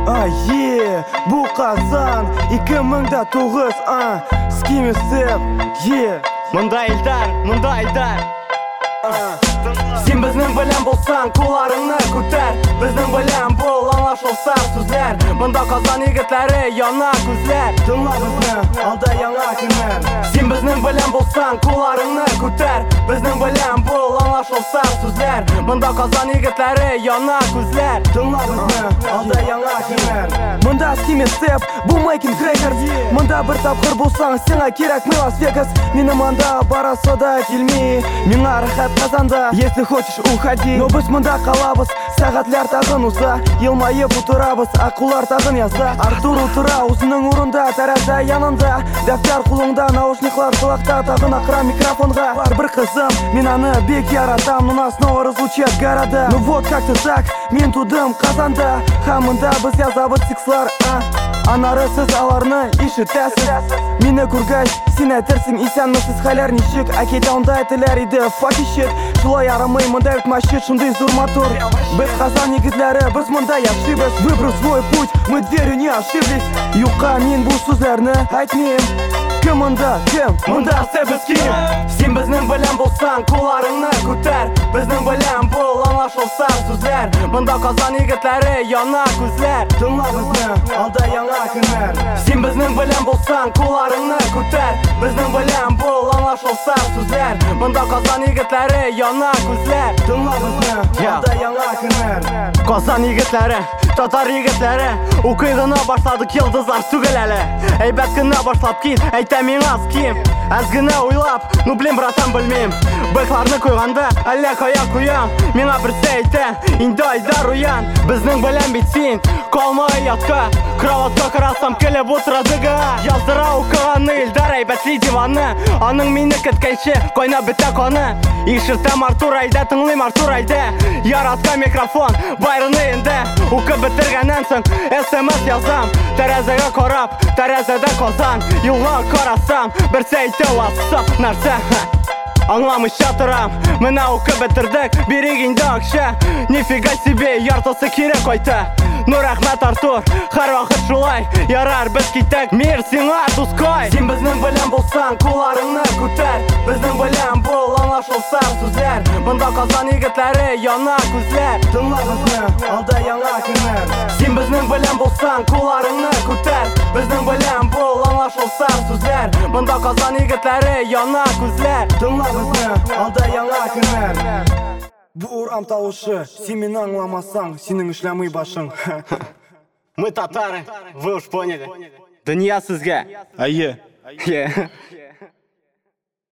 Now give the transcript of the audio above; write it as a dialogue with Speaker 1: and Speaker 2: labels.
Speaker 1: Bu Қазан 2009 Скими сеп
Speaker 2: Мында елдар
Speaker 1: Сен біздің білім болсаң, қоларыңны көтер. Біздің білім бол, аңлашылсақ сөздер. Мында Қазан егітлері, яна көздер. Тыңла бізді, алда яңа күнер. Сен біздің білім болсаң, қоларыңны көтер. Біздің білім бол, аңлашылсақ сөздер. Мында Қазан егітлері, яна көздер. Тыңла бізді, алда яңа күнер. Мында Скими степ, бұл Making Crackers. Мында бір тапқыр болсаң, сеңа керек Лас-Вегас. Мені мында бараса да келмей, меңа рахат Қазанда. Если хочешь, уходи. Но біз мында қалабыз, сағатлар тағын ұза. Елмайып ұтырабыз, ақулар тағын яза. Артур ұтыра, өзінің орында, тәрәзі янында. Дәфтер қолыңда, наушниклар құлақта, тағын ақыра микрофонға. Бар бір қызым, мен аны бек яратам, но нас снова разлучат города. Ну вот как-то так, мен тудым Қазанда. Хамында біз язабыз сикслар, Анары сіз аларны ишітәсіз. Мені көргәш, сен әтірсің, исәнмісіз хәләр ничек. Әкеті ондай тілер еді, fuck shit. Шулай арамай, мында өтмәшет, шундай зур мотор. Біз Қазан егітлері, біз мында яшибіз. Выбрал свой путь, мы дверью не ошиблись. Юққа мен бұл сөздерні айтмейм. Кім мында, кім? Мында сәбіз кім? Сен біздің білім болсаң, қоларыңны көтер. Біздің білім бол, аңлашылсақ сөздер. Мында Қазан егітлері, яна көздер. Тыңла бізді, алда яңа күнер. Сен біздің білім болсаң, қоларыңны көтер. Біздің білім бол, аңлашылсақ сөздер. Мында Қазан егітлері, яна көздер. Тыңла бізді, алда яңа күнер.
Speaker 2: Қазан егітлері, татар егітлері, оқиғына башладық йылдызлар түгел әлі. Әйбәт күні башлап кит, әйтәмең аз ким. Әзгіні ойлап, ну блин братан білмейм. Байқларны қойғанда, әлі қоя қоям. Меңа бірсе әйті, инді айдар ұян. Біздің білім бітсін, қалмай ятқа. Кроватқа қарасам келіп отырадыға. Яздыра оқығаны елдар әйбәтлі диваны. Аның мені кіткәйші, қойна біті қоны. Ишіртім Артур әйді, тыңлым Артур әйді. Яратқа микрофон, байрыны енді. Оқы бітіргенен соң, SMS язам. Тәрәзіге қарап, тәрәзіде Қазан. Юлға қарасам, бірсе әйті WhatsApp нәрсе. Аңламыш жатырам, мына оқы бітірдік. Берек енді ақша, нифига себе, яртасы керек қойты. Ну рахмет Артур, har вақыт жолай. Ярар біз кеттік, мир сеңа тускай.
Speaker 1: Сен біздің білім болсаң, қоларыңны көтер. Біздің білім бол, аңлашылсақ сөздер. Мында Қазан егітлері, яна көздер. Тыңла бізді, алда яңа күнер. Сен біздің білім болсаң, қоларыңны көтер. Біздің білім бол, аңлашылсақ сөздер. Мында Қазан егітлері, яна көздер. Тыңла бізді, алда яңа күнер. Бұл ұрам тауышы, сен мені аңламасаң, сенің үшләмей башың.
Speaker 2: Мы татары, вы уж поняли. Дүния сізге.
Speaker 1: Айе.